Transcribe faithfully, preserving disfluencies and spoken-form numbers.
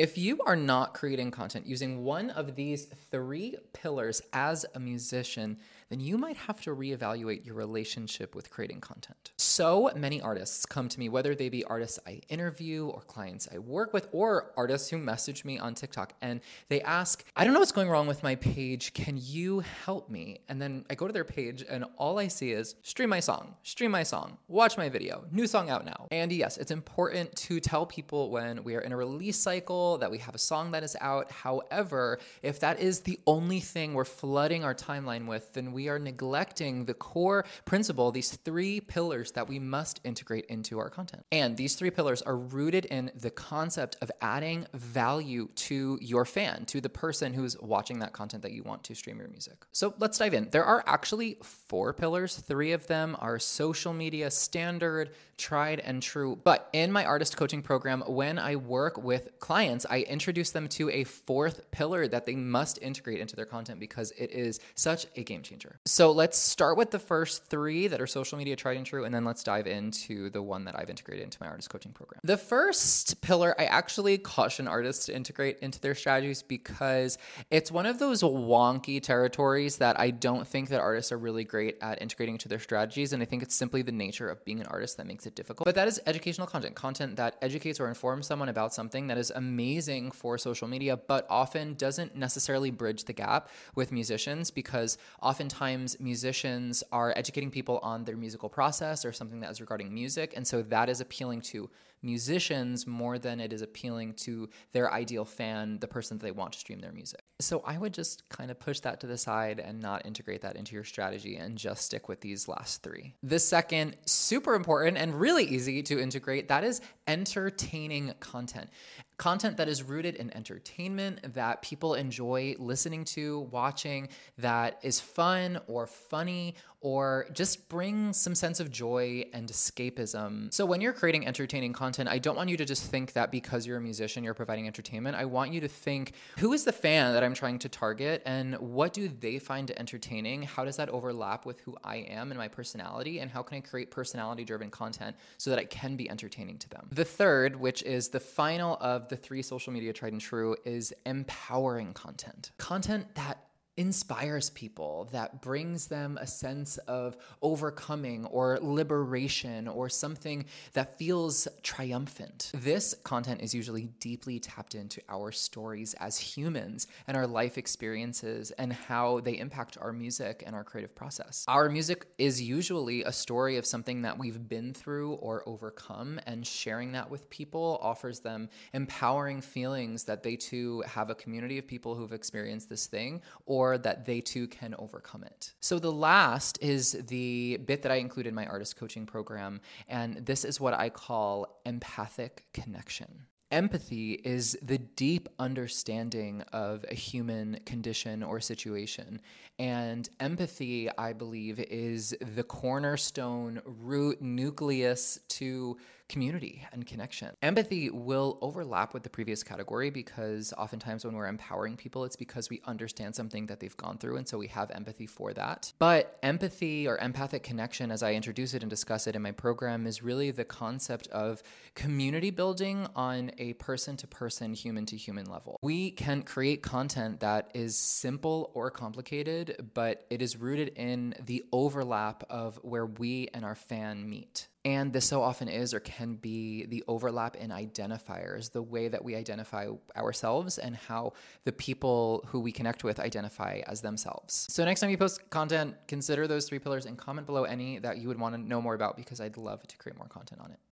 If you are not creating content using one of these three pillars as a musician, then you might have to reevaluate your relationship with creating content. So many artists come to me, whether they be artists I interview or clients I work with or artists who message me on TikTok, and they ask, I don't know what's going wrong with my page. Can you help me? And then I go to their page and all I see is stream my song, stream my song, watch my video, new song out now. And yes, it's important to tell people when we are in a release cycle that we have a song that is out. However, if that is the only thing we're flooding our timeline with, then we are neglecting the core principle, these three pillars that we must integrate into our content. And these three pillars are rooted in the concept of adding value to your fan, to the person who's watching that content that you want to stream your music. So let's dive in. There are actually four pillars. Three of them are social media standard, tried and true. But in my artist coaching program, when I work with clients, I introduce them to a fourth pillar that they must integrate into their content because it is such a game changer. So let's start with the first three that are social media tried and true, and then let's dive into the one that I've integrated into my artist coaching program. The first pillar, I actually caution artists to integrate into their strategies because it's one of those wonky territories that I don't think that artists are really great at integrating into their strategies, and I think it's simply the nature of being an artist that makes it difficult. But that is educational content, content that educates or informs someone about something that is amazing for social media, but often doesn't necessarily bridge the gap with musicians because oftentimes musicians are educating people on their musical process or something that is regarding music. And so that is appealing to musicians more than it is appealing to their ideal fan, the person that they want to stream their music. So I would just kind of push that to the side and not integrate that into your strategy and just stick with these last three. The second, super important and really easy to integrate, that is entertaining content. Content that is rooted in entertainment, that people enjoy listening to, watching, that is fun or funny, or just brings some sense of joy and escapism. So when you're creating entertaining content, I don't want you to just think that because you're a musician, you're providing entertainment. I want you to think, who is the fan that I'm trying to target and what do they find entertaining? How does that overlap with who I am and my personality? And how can I create personality-driven content so that it can be entertaining to them? The third, which is the final of the three social media tried and true, is empowering content. Content that inspires people, that brings them a sense of overcoming or liberation or something that feels triumphant. This content is usually deeply tapped into our stories as humans and our life experiences and how they impact our music and our creative process. Our music is usually a story of something that we've been through or overcome, and sharing that with people offers them empowering feelings that they too have a community of people who've experienced this thing, or or that they too can overcome it. So the last is the bit that I include in my artist coaching program, and this is what I call empathic connection. Empathy is the deep understanding of a human condition or situation. And empathy, I believe, is the cornerstone root nucleus to community and connection. Empathy will overlap with the previous category because oftentimes when we're empowering people, it's because we understand something that they've gone through, and so we have empathy for that. But empathy or empathic connection, as I introduce it and discuss it in my program, is really the concept of community building on a person-to-person, human-to-human level. We can create content that is simple or complicated, but it is rooted in the overlap of where we and our fan meet. And this so often is or can be the overlap in identifiers, the way that we identify ourselves and how the people who we connect with identify as themselves. So next time you post content, consider those three pillars and comment below any that you would want to know more about because I'd love to create more content on it.